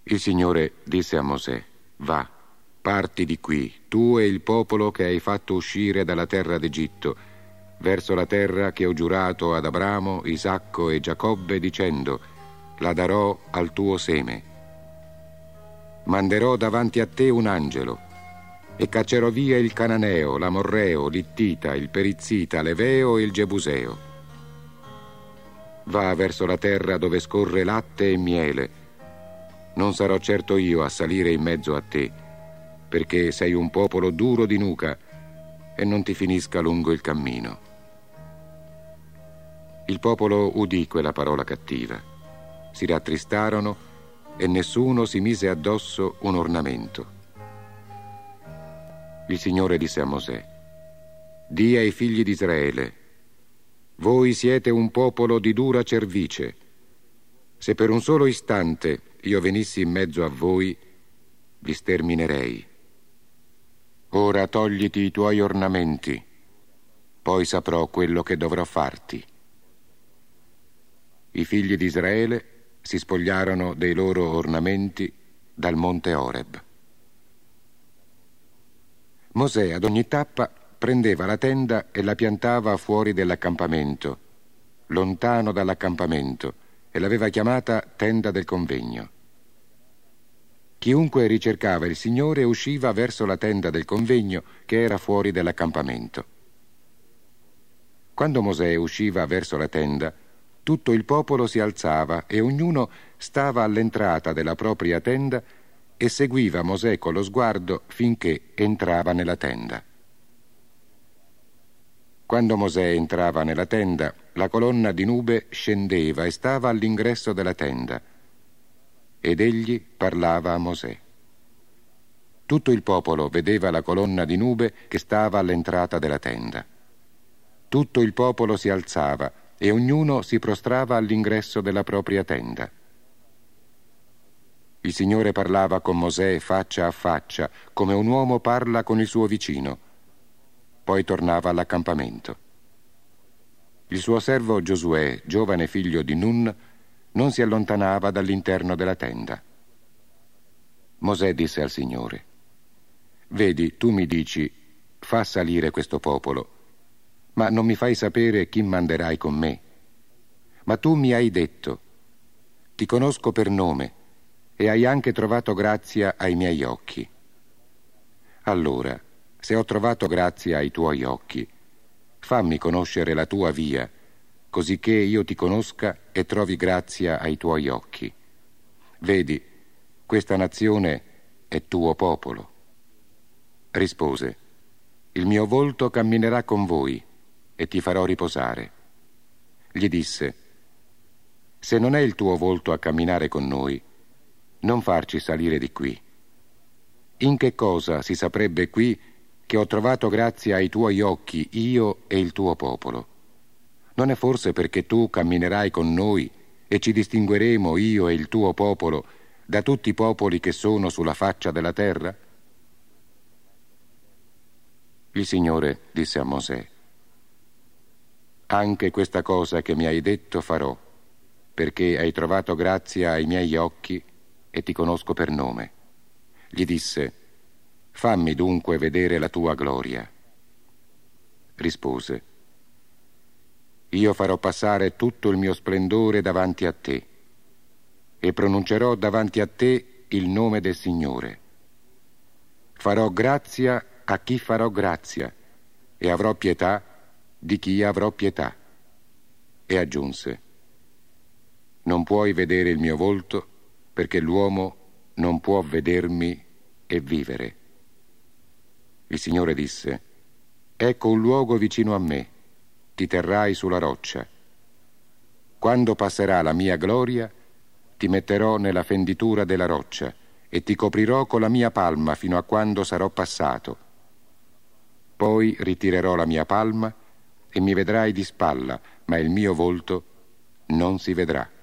Il Signore disse a Mosè: va, parti di qui, tu e il popolo che hai fatto uscire dalla terra d'Egitto, verso la terra che ho giurato ad Abramo, Isacco e Giacobbe, dicendo: la darò al tuo seme. Manderò davanti a te un angelo, e caccerò via il Cananeo, l'Amorreo, l'Ittita, il Perizzita, l'Eveo e il Gebuseo. Va verso la terra dove scorre latte e miele. Non sarò certo io a salire in mezzo a te, perché sei un popolo duro di nuca e non ti finisca lungo il cammino. Il popolo udì quella parola cattiva, si rattristarono e nessuno si mise addosso un ornamento. Il Signore disse a Mosè: di ai figli di Israele: voi siete un popolo di dura cervice. Se per un solo istante io venissi in mezzo a voi, vi sterminerei. Ora togliti i tuoi ornamenti, poi saprò quello che dovrò farti. I figli di Israele si spogliarono dei loro ornamenti dal monte Oreb. Mosè ad ogni tappa prendeva la tenda e la piantava fuori dell'accampamento, lontano dall'accampamento, e l'aveva chiamata tenda del convegno. Chiunque ricercava il Signore usciva verso la tenda del convegno che era fuori dell'accampamento. Quando Mosè usciva verso la tenda, tutto il popolo si alzava e ognuno stava all'entrata della propria tenda e seguiva Mosè con lo sguardo finché entrava nella tenda. Quando Mosè entrava nella tenda, la colonna di nube scendeva e stava all'ingresso della tenda, ed egli parlava a Mosè. Tutto il popolo vedeva la colonna di nube che stava all'entrata della tenda. Tutto il popolo si alzava e ognuno si prostrava all'ingresso della propria tenda. Il Signore parlava con Mosè faccia a faccia, come un uomo parla con il suo vicino. Poi tornava all'accampamento. Il suo servo Giosuè, giovane figlio di Nun, non si allontanava dall'interno della tenda. Mosè disse al Signore: vedi, tu mi dici: fa salire questo popolo, ma non mi fai sapere chi manderai con me. Ma tu mi hai detto: ti conosco per nome e hai anche trovato grazia ai miei occhi. Allora, se ho trovato grazia ai tuoi occhi, fammi conoscere la tua via, cosicché io ti conosca e trovi grazia ai tuoi occhi. Vedi, questa nazione è tuo popolo. Rispose: il mio volto camminerà con voi e ti farò riposare. Gli disse: se non è il tuo volto a camminare con noi, non farci salire di qui. In che cosa si saprebbe qui che ho trovato grazia ai tuoi occhi, io e il tuo popolo? Non è forse perché tu camminerai con noi e ci distingueremo, io e il tuo popolo, da tutti i popoli che sono sulla faccia della terra? Il Signore disse a Mosè: anche questa cosa che mi hai detto farò, perché hai trovato grazia ai miei occhi e ti conosco per nome. Gli disse: fammi dunque vedere la tua gloria. Rispose: io farò passare tutto il mio splendore davanti a te e pronuncerò davanti a te il nome del Signore. Farò grazia a chi farò grazia e avrò pietà di chi avrò pietà. E aggiunse: non puoi vedere il mio volto, perché l'uomo non può vedermi e vivere. Il Signore disse: ecco un luogo vicino a me, ti terrai sulla roccia. Quando passerà la mia gloria, ti metterò nella fenditura della roccia e ti coprirò con la mia palma fino a quando sarò passato. Poi ritirerò la mia palma e mi vedrai di spalla, ma il mio volto non si vedrà.